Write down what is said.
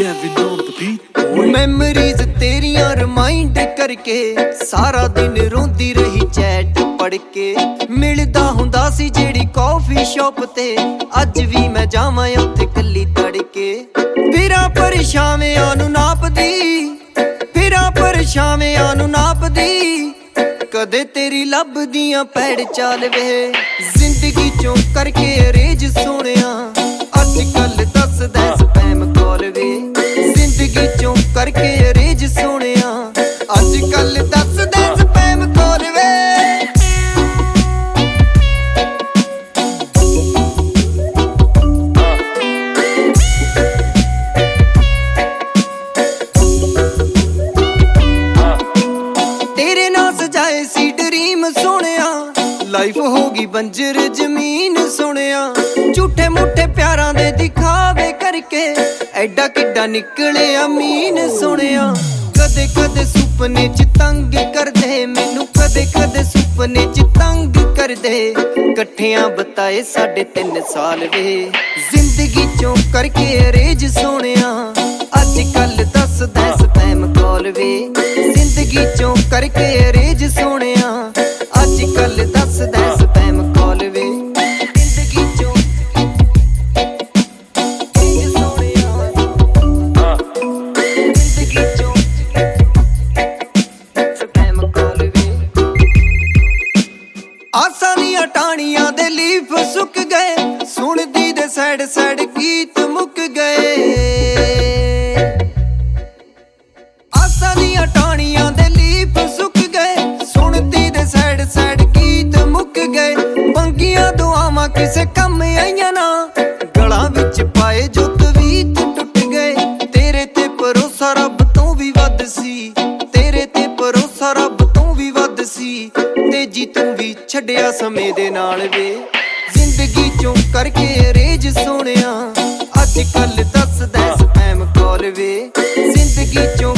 Kevin on the beat, boy. Memories ਤੇਰੀਆਂ remind ਕਰਕੇ ਸਾਰਾ ਦਿਨ ਰੋਂਦੀ ਰਹੀ ਚੈਟ ਪੜ ਕੇ। ਮਿਲਦਾ ਹੁੰਦਾ ਸੀ ਜਿਹੜੀ ਕਾਫੀ ਸ਼ਾਪ ਤੇ, ਅੱਜ ਵੀ ਮੈਂ ਜਾਵਾਂ ਉੱਥੇ ਕੱਲੀ ਤੜਕੇ। ਫਿਰਾਂ ਪਰਛਾਵਿਆਂ ਨੂੰ ਨਾਪਦੀ, ਫਿਰਾਂ ਪਰਛਾਵਿਆਂ ਨੂੰ ਨਾਪਦੀ, ਕਦੇ ਤੇਰੀ ਲੱਭਦੀਆਂ ਪੈੜ ਚਾਲ ਵੇ। ਜ਼ਿੰਦਗੀ ਚੋਂ ਕਰਕੇ ਅਰੇਂਜ ਸੋਹਣਿਆ, ਅੱਜ ਕੱਲ ਦੱਸਦਾ ਸਪੈਮ ਕਾਲ ਵੇ। ਜ਼ਿੰਦਗੀ ਚੋਂ ਕਰਕੇ ਅਰੇਂਜ ਸੋਹਣਿਆ, ਅੱਜ ਕੱਲ ਦੱਸਦਾ ਸਪੈਮ ਕਾਲ ਵੇ। ਤੇਰੇ ਨਾਲ ਸਜਾਏ ਸੀ ਡਰੀਮ ਸੋਹਣਿਆ, ਲਾਈਫ ਹੋ ਗਈ ਬੰਜਰ ਜ਼ਮੀਨ ਸੋਹਣਿਆ। ਝੂਠੇ ਮੂਠੇ ਪਿਆਰਾਂ ਦੇ ਦਿਖਾਵੇ ਕਰਕੇ ਐਡਾ ਕਿੱਡਾ ਨਿਕਲੇ ਅਮੀਨ ਸੋਹਣਿਆ। ਕਦੇ ਕਦੇ ਸੁਪਨੇ ਚ ਤੰਗ ਕਰਦੇ ਮੈਨੂੰ, ਕਦੇ ਕਦੇ ਸੁਪਨੇ ਚ ਤੰਗ ਕਰਦੇ। ਇਕੱਠਿਆਂ ਬਿਤਾਏ 3.5 ਸਾਲ ਵੇ। ਜ਼ਿੰਦਗੀ ਚੋਂ ਕਰਕੇ ਅਰੇਂਜ ਸੋਹਣਿਆ, ਅੱਜ ਕੱਲ ਦੱਸਦਾ ਸਪੈਮ ਕਾਲ ਵੇ। ਜ਼ਿੰਦਗੀ ਚੋਂ ਕਰਕੇ ਅਰੇਂਜ ਸੋਹਣਿਆ, ਅੱਜ ਕੱਲ ਦੱਸਦਾ ਸਪੈਮ ਕਾਲ ਵੇ। ਜ਼ਿੰਦਗੀ ਚੋਂ ਅਰੇਂਜ ਸੋਹਣਿਆ, ਜ਼ਿੰਦਗੀ ਚੋਂ ਸਪੈਮ ਕਾਲ ਵੇ। ਆਸਾਂ ਦੀਆਂ ਟਾਹਣੀਆਂ ਦੇ ਲੀਫ ਸੁੱਕ ਗਏ, ਸੁਣਦੀ ਦੇ ਸੈਡ ਸੈਡ ਗੀਤ ਮੁੱਕ ਗਏ। ਆਸਾਂ ਦੀਆਂ ਟਾਹਣੀਆਂ ਦੇ ਲੀਫ ਸੁੱਕ ਗਏ, ਸੁਣਦੀ ਦੇ ਸੈਡ ਸੈਡ ਗੀਤ ਮੁੱਕ ਗਏ। ਮੰਗੀਆਂ ਦੁਆਵਾਂ ਕਿਸੇ ਕੰਮ ਆਈਆਂ ਨਾ, ਗਲਾਂ ਵਿੱਚ ਪਾਏ ਜੋ ਤਵੀਤ ਟੁੱਟ ਗਏ। ਤੇਰੇ ਤੇ ਭਰੋਸਾ ਰੱਬ ਤੋਂ ਵੀ ਵੱਧ ਸੀ, ਤੇਰੇ ਤੇ ਭਰੋਸਾ ਰੱਬ ਤੋਂ ਵੀ ਵੱਧ ਸੀ। ਤੇ ਜੀ ਤੂੰ ਵੀ ਛੱਡਿਆ ਸਮੇਂ ਦੇ ਨਾਲ ਵੇ। ਜ਼ਿੰਦਗੀ ਚੋਂ ਕਰਕੇ ਅਰੇਂਜ ਸੋਹਣਿਆ, ਅੱਜ ਕੱਲ ਦੱਸਦਾ ਸਪੈਮ ਕਾਲ ਵੇ। ਜ਼ਿੰਦਗੀ ਚੋਂ